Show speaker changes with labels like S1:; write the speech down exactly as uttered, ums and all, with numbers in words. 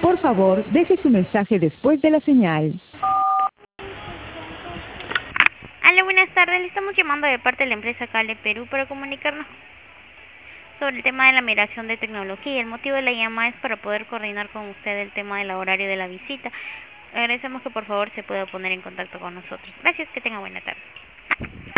S1: Por favor, deje su mensaje después de la señal.
S2: Hola, buenas tardes. Le estamos llamando de parte de la empresa Cale Perú para comunicarnos sobre el tema de la migración de tecnología. El motivo de la llamada es para poder coordinar con usted el tema del horario de la visita. Agradecemos que por favor se pueda poner en contacto con nosotros. Gracias, que tenga buena tarde.